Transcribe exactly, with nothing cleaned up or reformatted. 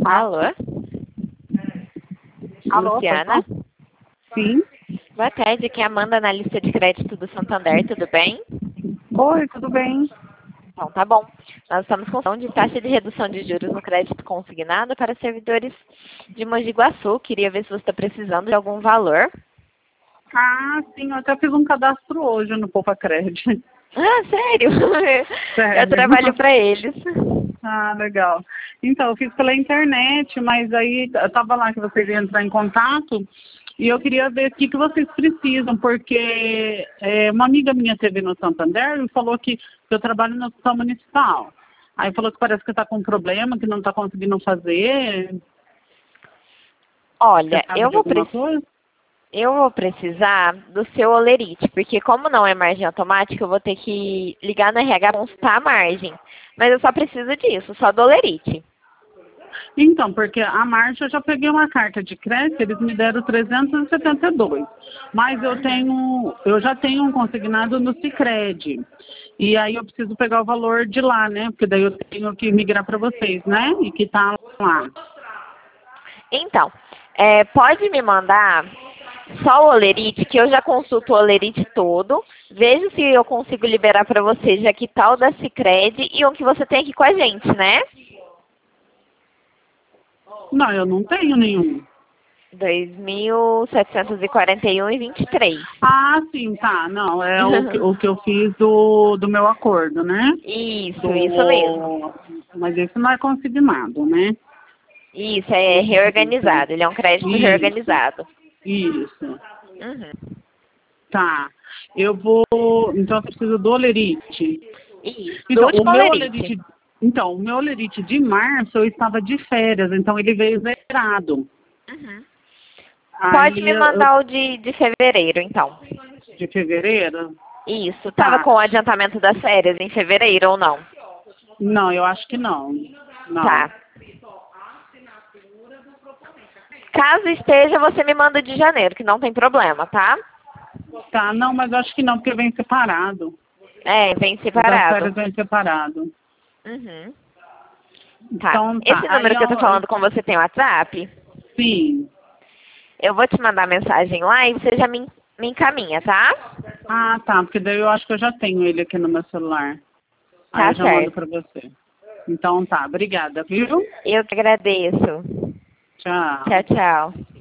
Alô? Alô, Luciana? Sim. Boa tarde, aqui é a Amanda, analista de crédito do Santander, tudo bem? Oi, tudo bem? Então, tá bom. Nós estamos com ação de taxa de redução de juros no crédito consignado para servidores de Mogi Guaçu. Queria ver se você está precisando de algum valor. Ah, sim, eu até fiz um cadastro hoje no Poupa Crédito. Ah, sério? Sério? Eu trabalho para eles. Ah, legal. Então, eu fiz pela internet, mas aí eu tava lá que vocês iam entrar em contato e eu queria ver o que, que vocês precisam, porque é, uma amiga minha teve no Santander e falou que eu trabalho no hospital municipal. Aí falou que parece que está com um problema, que não está conseguindo fazer. Você Olha, sabe eu de vou, alguma preci coisa? eu vou precisar do seu olerite, porque como não é margem automática, eu vou ter que ligar no R H para consultar a margem. Mas eu só preciso disso, só do olerite. Então, porque a Marcha eu já peguei uma carta de crédito, eles me deram trezentos e setenta e dois. Mas eu tenho, eu já tenho um consignado no Sicredi. E aí eu preciso pegar o valor de lá, né? Porque daí eu tenho que migrar para vocês, né? E que tá lá. Então, é, pode me mandar só o olerite, que eu já consulto o olerite todo, vejo se eu consigo liberar para você, já que tal da Sicredi e o que você tem aqui com a gente, né? Não, eu não tenho nenhum. dois mil setecentos e quarenta e um e vinte e três. Ah, sim, tá. Não, é o que, o que eu fiz do, do meu acordo, né? Isso, isso mesmo. Do, mas esse não é consignado, né? Isso, é reorganizado. Ele é um crédito Isso, reorganizado. isso. Uhum. Tá. Eu vou. Então eu preciso do olerite. Isso, do Então, o último meu olerite. olerite. Então, o meu olerite de março eu estava de férias, então ele veio zerado. Uhum. Pode Aí me eu, mandar o de, de fevereiro, então. de fevereiro? Isso, tava Tá. com o adiantamento das férias em fevereiro ou não? Não, eu acho que não. Não. Tá. Caso esteja, você me manda de janeiro, que não tem problema, tá? Tá, não, mas eu acho que não, porque vem separado. É, vem O das separado. férias vem separado. Uhum. Tá. Então tá. Esse Aí número que eu tô eu, falando com você tem WhatsApp? sim. Eu vou te mandar mensagem lá e você já me, me encaminha, tá? Ah, tá, porque daí eu acho que eu já tenho ele aqui no meu celular. Aí Tá eu já mando certo. pra você. Então tá, obrigada, viu? Eu que agradeço. Tchau. Tchau, tchau.